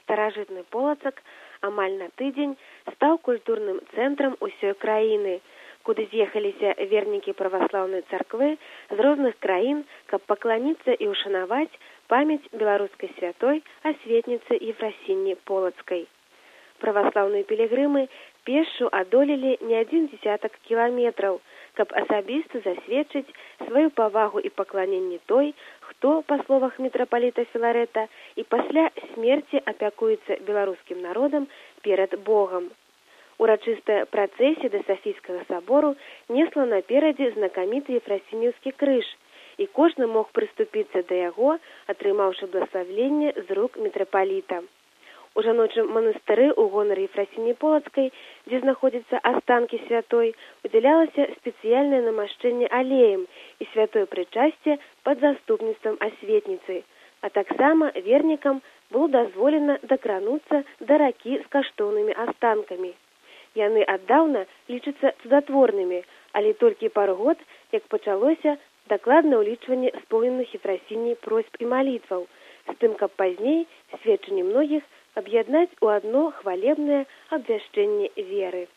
старажытны Полацак амаль на тыдзень стаў культурным цэнтрам усёй краіны, куды з'ехаліся вернікі праваслаўнай царквы з розных краін, каб пакланіцца і ўшанаваць памяць беларускай святой асветніцы Ефрасіні Полацкай. Праваслаўныя пілігрымы пешшу адолелі не адзін дзесятак кіламетраў, каб асабіста засведчыць сваю павагу і пакланенне той, хто, па словах мітрапаліта Філарэта, і пасля смерці апякуецца беларускім народам перад Богам. Урачыстая працэсія да Сафійскага сабору несла наперадзе знакаміты Ефрасініўскі крыж, і кожны мог прыступіцца да яго, атрымаўшы блаславленне з рук мітрапаліта. У жаночым манастыры ў гонар Ефрасіні Полацкай, дзе знаходзяцца астанкі святой, удзялялася спецыяльнае намашчэнне алеем і святое прычасце пад заступніцтвам асветніцы, а таксама вернікам было дазволена дакрануцца да ракі з каштоўнымі астанкамі. Яны аддаўна лічацца цудатворнымі, але толькі пару год, як пачалося дакладнае ўлічванне споўненых Ефрасіні просьб і малітваў, з тым, каб пазней сведчанні многіх аб'яднаць у адно хвалебнае абвяшчэнне веры.